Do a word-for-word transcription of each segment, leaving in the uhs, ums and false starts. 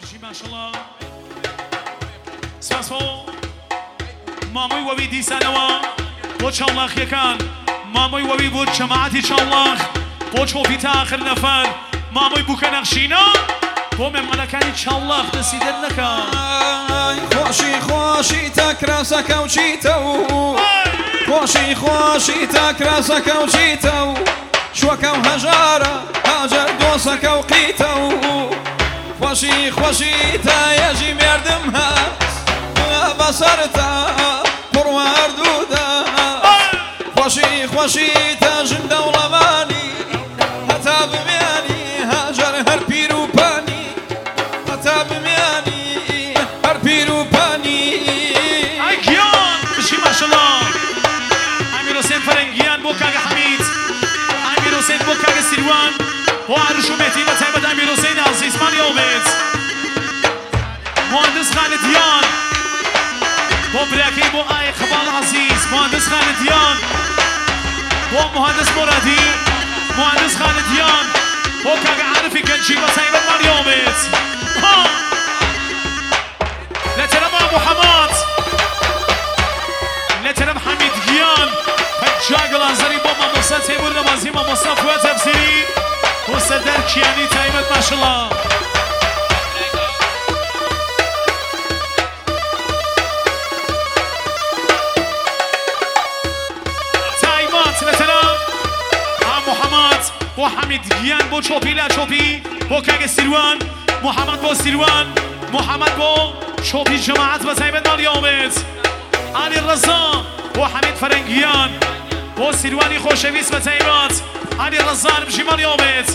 بشی ماشالله سپاس بۆ مامۆی وەوی دیسانەوە بۆ چاوڵاخیەکان مامۆی وەوی بۆ جەماعەتی چاوڵاخ بۆ چۆپی تا آخر نەفەر مامۆی بووکە نەخشینە بۆ مێمانەکانی چاوڵاخ دەستی دەرنەکە خۆشی خۆشی تا کراسەکە و چیتە و خۆشی خۆشی تا کراسەکە و چیتە و شوەکە و هەژارە هاجر دۆسەکە و قیتە و خۆشی خۆشی تا یەژی مێردم هەست بەسەرتە پڕواردوودا خۆشی خۆشی تا ژن دەوڵەمانی هەتا بمێنی هاجر هەر پیر و پانی هەتا بمێنی هەر پیر و پانی ئای گیان بشی ماشەڵڵا ئەمیر حوسێن فەرەنگیان بۆ کاگە حەمید ئەمیر حوسێن بۆ کاگە سیروان بۆ عەروش و مێتی بەتایبەت ئەمیر حوسێن ئازیزمانی ئەوبێت مهندس خالدیان بۆ براکەی بۆ ئای خەباڵ عەزیز مهندس خالدیان بۆ مهندس مرادی مهندس خالدیان بۆ کاگە عارفی گەنجی بەتایبەت ماریۆمێت لە تەرەم ئابوو حەمات لە تەرەم حەمید گیان هەجا گەڵازەری بۆ مامۆستا تەیمور نەمازی مامۆستا فواد تەفسیری بۆ سەردار کیانی تایبەت ماشەڵڵا بۆ حەمید گیان بۆ چۆپی لا چۆپی بۆ کاگە سیروان محەممەد بۆ سیروان محەممەد بۆ چۆپی جەماعەت بەتایبەت ماڵیاوبێت عالی ڕەزا بۆ حەمید فەرەنگیان بۆ سیروانی خۆشەویست بەتایبەت عالی ڕەزان بژی ماڵیاوبێت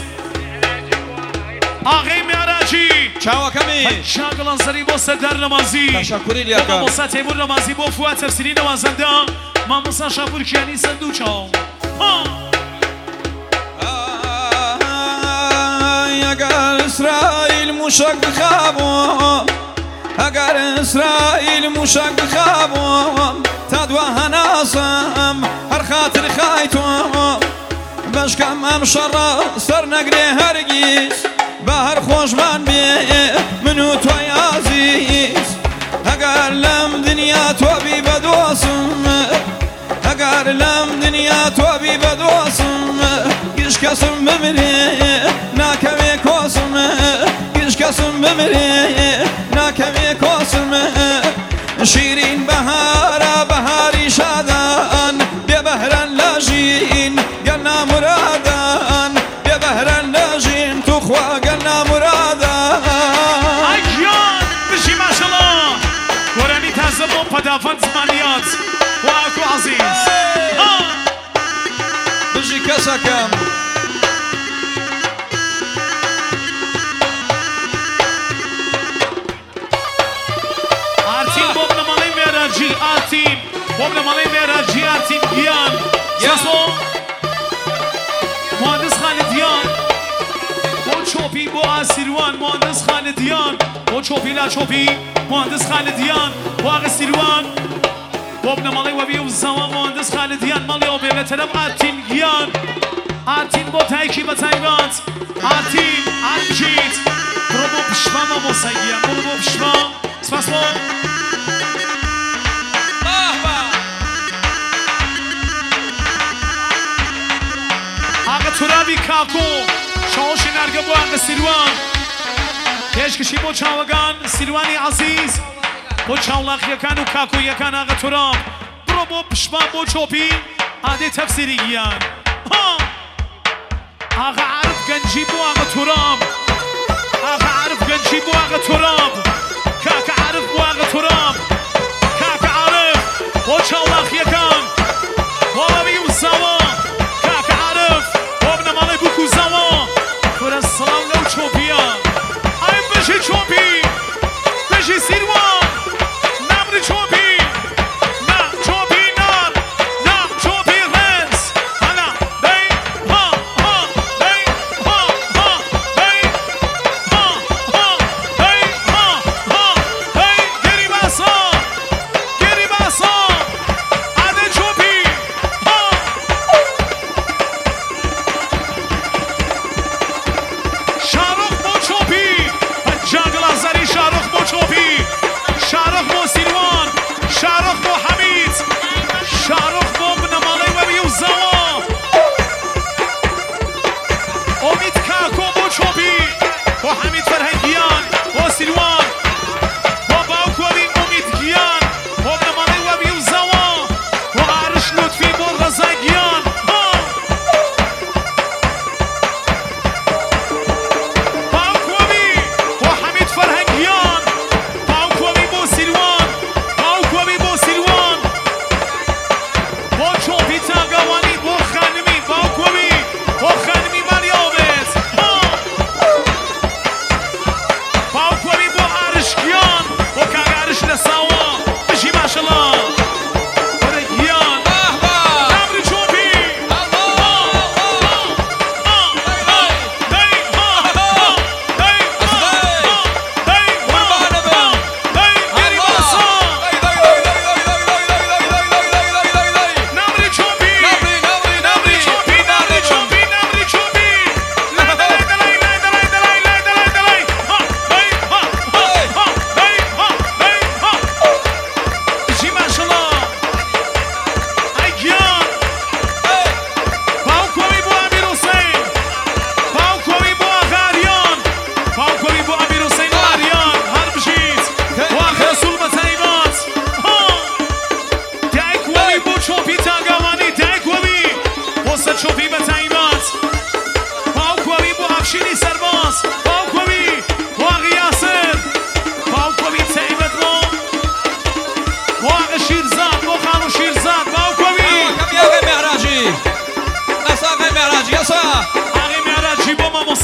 ئاغای میاراجی چاوەکەمی هەجا گەڵازەری بۆ سەردار نەمازی تەشەکوری بۆ لێکە مامۆستا تەیمور نەمازی بۆ فواد تەفسیری نەوازەندە مامۆستا شاپور کیانی سەندوو چاو ئەگەر ئیسرائیل موشک بخابۆ ئەگەر ئیسرائیل موشک بخابۆ تا دوا هەناسم هەر خاتر خای تۆ بەشکەم ئەم شەڕە سەر نەگرێ هەرگیز بە هەر خۆشمان بێ من و تۆی عەزیز ئەگەر لەم دنیا تۆبی بەدۆسم ئەگەر لەم دنیا تۆبی بەدۆسم گشت کەسم بمرێ ناکەوێ کۆسم گشت کەسم بمرێ ناکەوێ کۆسم شیرین بەهارە بەهاری شادان بێبەهرەن لە ژین گەل نامورادان بێبەهرەن لە ژین توخوا گەل نامورادان ئای گیان بژی ماشەڵڵا گۆرانی تازە بۆ پەدافەن زمانیات بۆ ئاکو عەزیز بژی کەسەکەم ئارتین بۆ بنەماڵەی مێراجی ئارتین بۆ بنەماڵەی مێراجی ئارتین گیان سەسۆ مهندس خالدیان بۆ چۆپی بۆ ئاسیروان مهندس خالدیان بۆ چۆپی لا چۆپی مهندس خالدیان بۆ ئاغا سیروان بۆ بنەماڵەی وەبی و زەوا مهندس خالدیان مەڵیەوە بێ لە تەرەف ئارتین گیان ئارتین بۆ تایکی بەتایبەت ئارتین ئارچیت بڕۆ بۆ پشما مامۆستا گیان بڕۆ بۆ پشما سپاس بۆ ئاغا تورابی کاکۆ شەوەشی نارگە بۆ ئاغا سیروان پێشکەشی بۆ چاوەگان سیروانی عەزیز بۆ چاوڵاخیەکان و کاکۆیەکان ئاغا توراب بڕۆ بۆ پشما بۆ چۆپی ئادەی تەفسیری گیان ئاغا عارف گەنجی بۆ ئاغا توراب ئاغا عارف گەنجی بۆ ئاغا توراب کاکە عارف بۆ ئاغا توراب کاکە عارف بۆ چاوڵاخیەکان بۆ ئەوی وزاوە کاکە عارف بۆ بنەماڵەی بووک و زاوە کورە سەڵاو لەو چۆپیە ئای بژی چۆپی بژی سیروان نامری چۆپی نا چۆپی نار نا چۆپی ڕێز هەنا بەی ها ها بەی ها ها بەی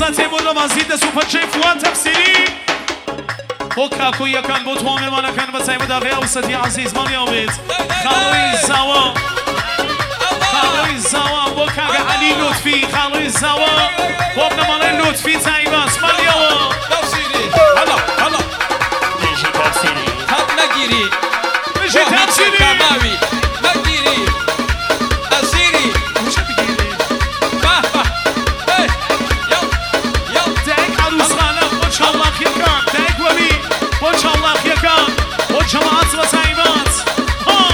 مصطفی بود مزید سوپر چه فوان تفسیری بو کاکو یکن بو توام ما نکن و سعی داغی اوسطی عزیز مالی آمد خالوی زوا خالوی زوا بو کاک علی لطفی خالوی زوا بو ابن مالی لطفی تایباس مالی آمد تفسیری هلا هلا نجی تفسیری هب نگیری نجی تفسیری کبابی نگیری اسیری چه بگیری به به ای یو یو دعك عروس خانم بو چالاخ یکن دعك وبی بو چالاخ یکن بو جماعت و تایبات ها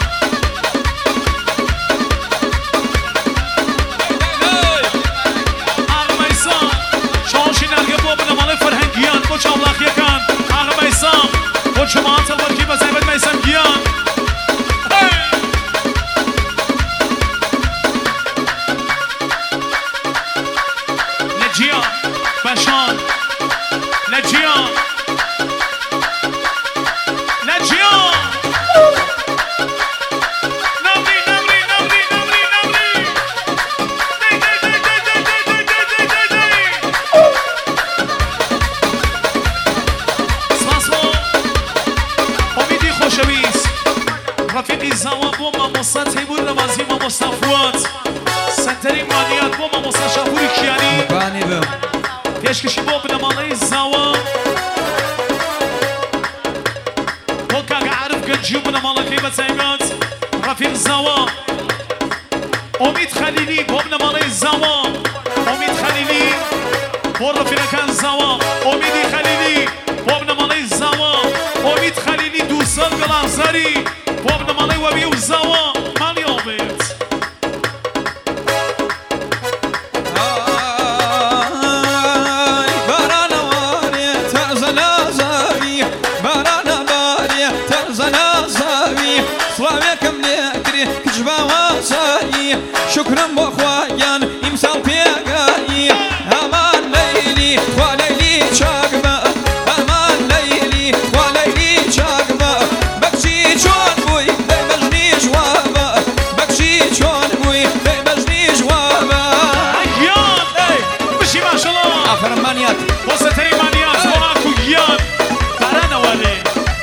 آقا میسان چاشی نرگه بو ابن مالی فرهنگیان بو چالاخ یکن آقا میسان بو جماعت و برکی و تایبات میسان گیان نجیان بشان نجیان نجیان نمری نمری نمری نمری نمری دی دی دی دی دی دی دی دی دی دی سپاس با امیدی خوشویز رفیقی زمان با ما مصطفی بود نمازی ما مصطفوات سنتری مانیات با ما مصطفی شاپوری کیانی بانی بم پیشکشی با ابن مالی زوا بو کاک عارف گنجی ابن مالی که بتایبات رفیق زوا امید خلیلی با ابن مالی زوا امید خلیلی با رفیق کن زوا امیدی خلیلی با ابن مالی زوا امید خلیلی دوستان گلانزاری با ابن مالی و بیو زوا مالی آبید شكرا بخوايان امسال بيقاي امان ليلي وليلي شاقبه امان ليلي وليلي شاقبه بكشي شون بوي دي مجني جوابه بكشي شون بوي دي مجني جوابه گیان بشی ماشالله اخر مانيات وسطی مانیات با اکو گیان برن اوله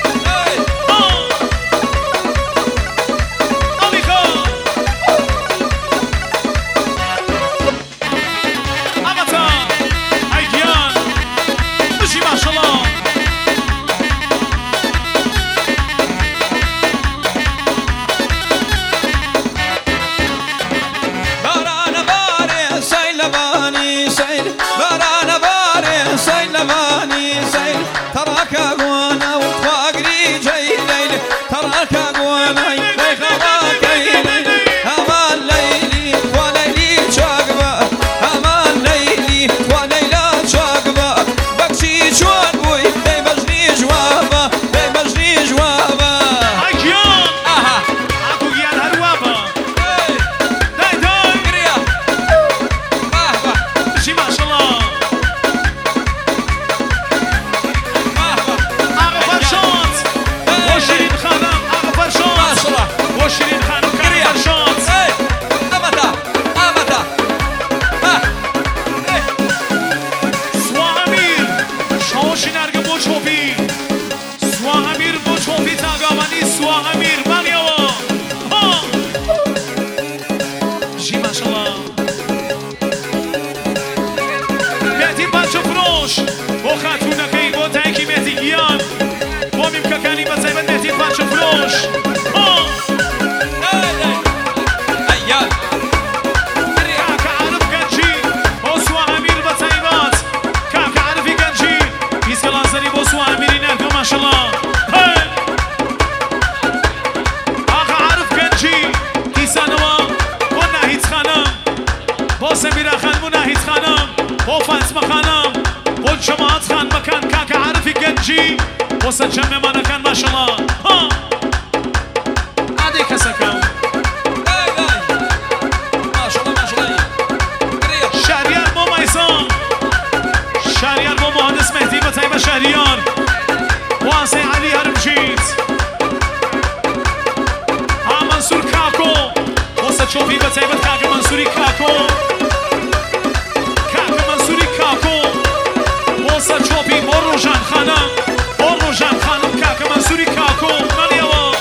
وسط جمع ما نکن ماشالله ها عادی کسکم ماشالله ماشالله شهریار با میسان شهریار با مهندس مهدی و طیب شهریار واسه علی هرمجید ها منصور کاکو وسط شوفی و طیب کاک منصوری کاکو کاک منصوری کاکو خانم با روشن خانم کاک منصوری کاکو ملیوا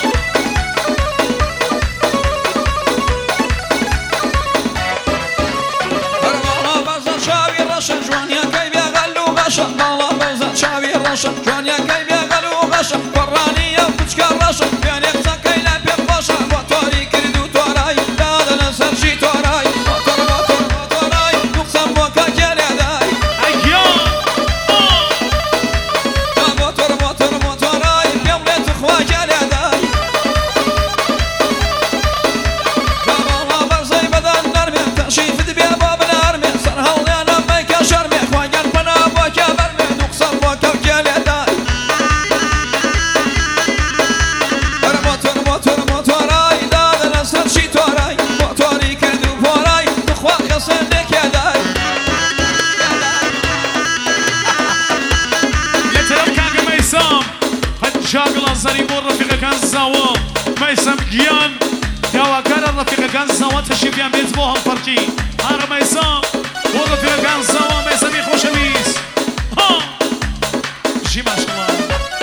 بالا بزن شاوی رشن جوانیا کی بیا غلو غشن بالا بزن شاوی رشن جوانیا کی بیا غلو غشن قرانی یا بچکار رشن بیان یکسان کی لپی باشن با توری کردو تورای دادن سرشی تورای موتور موتور موتورای نقصان با کاکل یدای ایان موتور موتور موتورای بیام لیت خواکل یدای بالا بزن بدن نرمی تشیف دی بیا باب نرمی سر هولیانا میکا شرمی خواگن پنا با کبر می نقصان با کاکل یدای موتور موتور موتورای دادن سرشی تورای موتوری کردو پورای تخوا خسن نکیدای لترم کاک میسم پنجاگل زری بور رفیق کان زاوا میسم گیان داواکار رفیق کان زاوا تشریفیان بیت با هم فرقی هر میسم بور رفیق کان زاوا میسمی خوشویس ها جی ماشاءالله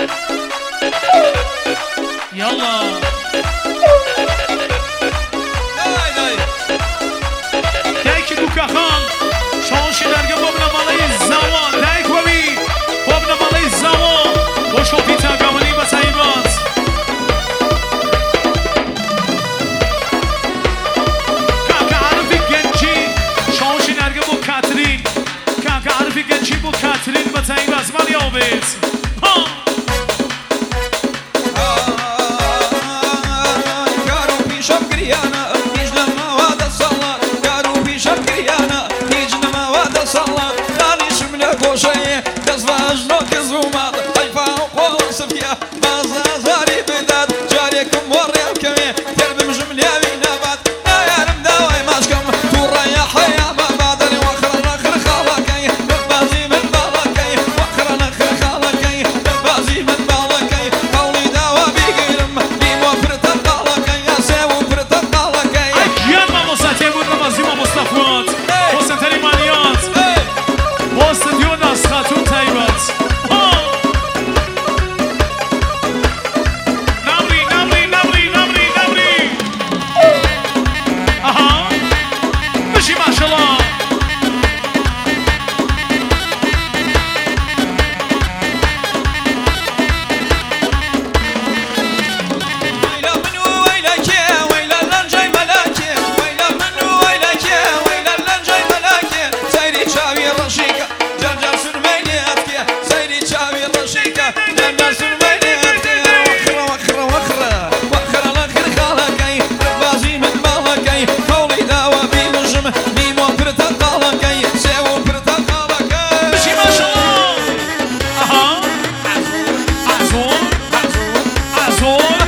یالا دای دای دایکی دوکا خان شانشی درگه بابنا مالای زاوا دایک وی بابنا مالای زاوا با شوپی تاگامانی با تایبات کاک عرفی گنجی شانشی درگه با کاترین کاک عرفی گنجی با کاترین با تایبات مالی آبید ها کارو پیشم گریانا هیچ نمواد سالان کارو پیشم گریانا هیچ نمواد سالان دانشم نگوشه دزواج نوکز اومد حیفا و قول صفیه بازا زاری بداد جاری کم وریم کمی تربم جملیوی نباد نیارم داوی ماشکم تو رای حیا مبادر وخر نخر خالکی بازی من بالاکی وخر نخر خالکی بازی من بالاکی قولی داوا بگیرم بیمو پرتا قالکی سیو پرتا قالکی اکیان ما مستطیع بود نمازی ما مصطفوات مستطیع مانیات مستطیع ناس خاتون تایبات ها نمری نمری نمری نمری نمری آها بشی ماشالله ويلا منو ويلك ويلا لنجاي ملاكي ويلا منو ويلك ويلا لنجاي ملاكي سيري شاوي رشيكا جرجر سرميلياتك سيري شاوي رشيكا جرجر سرميلياتك وخرة وخرة وخرة وخرة لخر خالكي بازي من مالكي قولي داوا بيمجم بيمو برتا قالكي سيو برتا قالكي بشی ماشالله آها عزون عزون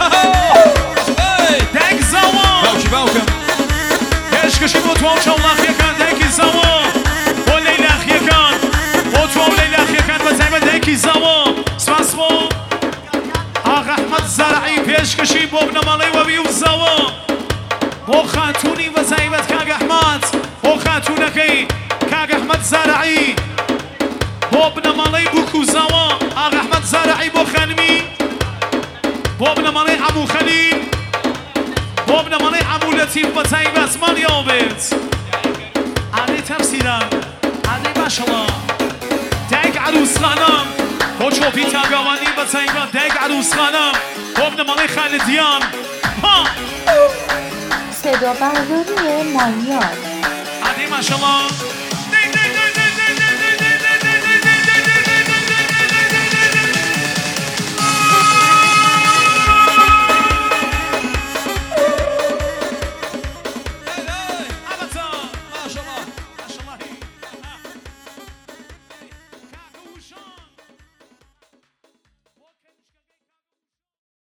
دنگ زمان باوكي باوكم هشكشي بو توام شو الله خيكان دنكي زمان بو ليلة خيكان بو توام ليلة خيكان بزيمة دنكي زمان اسمع اسمو آغا احمد زرعي بيشكشي بو ابن مالي وبيو زمان بو خاتوني وزيمة كاق احمد بو خاتونكي كاق احمد زرعي بو ابن مالي بوكو زمان آغا احمد زرعي بو خانمي بو ابن مالي عمو خليل بو ابن مالي عمو لطيف بطيبات من يوبت علي تفسيرا علي ما شاء الله دايق عروس خانم بو شوفي تاقواني بطيبات دايق عروس خانم بو ابن مالي خالديان ها صدا برداری مانیات علي ما شاء الله